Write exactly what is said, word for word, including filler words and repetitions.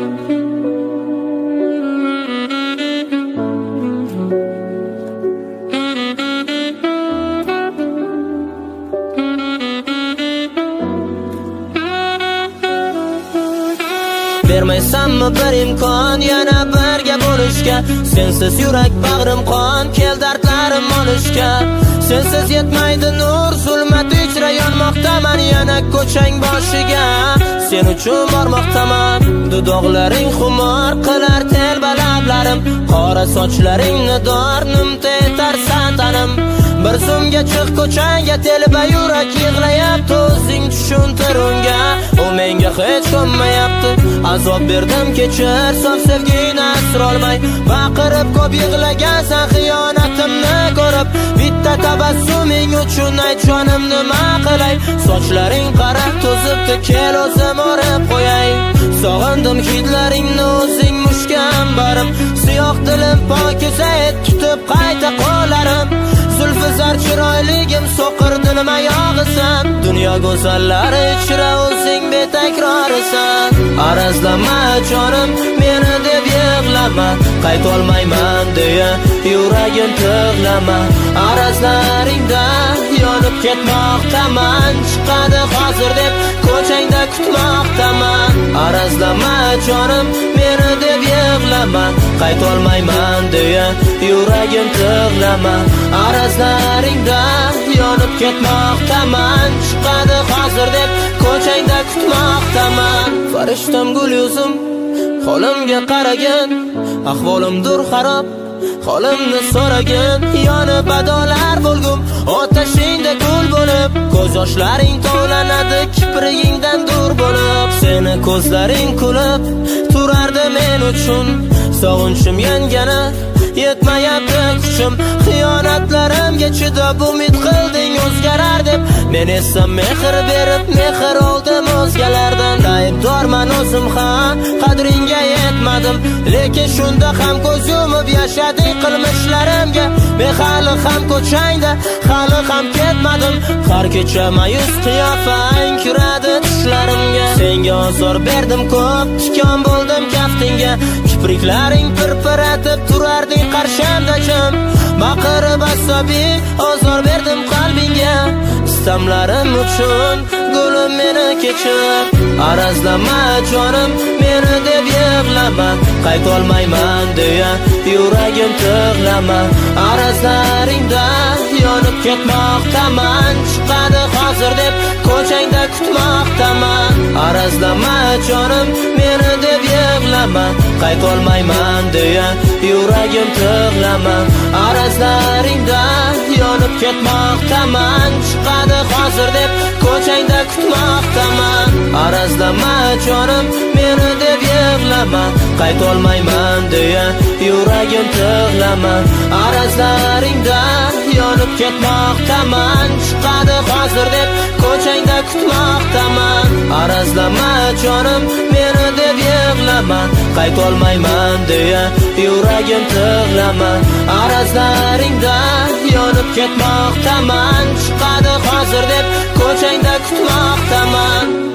Bermaysanmi bir imkon yana birga bo'lishga? Sensiz yurak bag'rim qon, kel dardlarim olishga. Sensiz yetmaydi nur, zulmat ichra yonmoqdaman yana ko'chang boshiga. Sen uchun bormoqdaman, dudoqlaring xumor qilar telba lablarim, qora sochlaringni dornim tetarsan tanim. Bir zumga chiq ko'changa, telba yurak yig'layapti, o'zing tushuntir unga. U menga hech ko'nmayapti, azob berdim kechir, sof sevgini asrolmay. Baqirib ko'p yig'lagansan xiyonatimni ko'rib, bitta tabassuming uchun ayt jonim nima qilay? Sochlaring qara to'zibdi, kel o'zim o'rib qo'yay. Sog'indim hidlaringni o'zing mushkam barim, siyoh dilim pokiza et tutib qayta qo'llarim. Zulfizar chiroyligim so'qir dilim ayog'isan, dunyo go'zallari ichra o'zing betakrorisan. Arazlama jonim meni deb yig'lama, qaytolmayman deya yuragim tig'lama. Arazlaringda yonib ketmoqdaman, chiqadi hozir deb ko'changda kutmoqdaman. Arazlama jonim meni deb yig'lama, qaytolmayman deya yuragim tig'lama. Arazlaringda yonib ketmoqdaman, chiqadi hozir deb ko'changda kutmoqdaman. Farishtam gul yuzim holimga qaragin, ahvolimdur xarob holimni so'ragin. Yonib adolar bo'lgum otashingda kul bo'lib, ko'z yoshlaring tovlanadi kiprigingdan dur bo'lib. Seni ko'zlaring kulib turardi men uchun, sog'inchim yangana yetmayapti kuchim. Xiyonatlarimga chidab umid qilding o'zgarar deb, men esa mehr berib mehr oldim o'zgalardan. Aybdorman o'zim ham, qadringga yetmadim, lekin shunda ham ko'z yumib yashading qilmishlarimga. Men hali ham ko'changda, hali ham ketmadim, har kecha mayus qiyofang kiradi tushlarimga. Senga ozor berdim ko'p, tikon bo'ldim kaftingga, kipriklaring pirpiratib turarding qarshimda jim. Baqirib asabiy ozor berdim qalbingga, istamlarim uchun gulim meni kechir. Arazlama jonim meni deb yig'lama, qaytolmayman deya yuragim tig'lama. Arazlaringda yonib ketmoqdaman, chiqadi hozir deb ko'changda kutmoqdaman. Arazlama jonim meni deb yig'lama, qaytolmayman deya yuragim tig'lama. Arazlaringda yonib ketmoqdaman, chiqadi hozir deb ko'changda kutmoqdaman. Arazlama jonim meni deb yig'lama, qaytolmayman deya yuragim tig'lama. Arazlaringda yonib ketmoqdaman, chiqadi hozir deb ko'changda kutmoqdaman. Arazlama jonim meni deb yig'lama, qaytolmayman deya yuragim tig'lama. Arazlaringda yonib ketmoqdaman, chiqadi hozir deb ko'changda kutmoqdaman.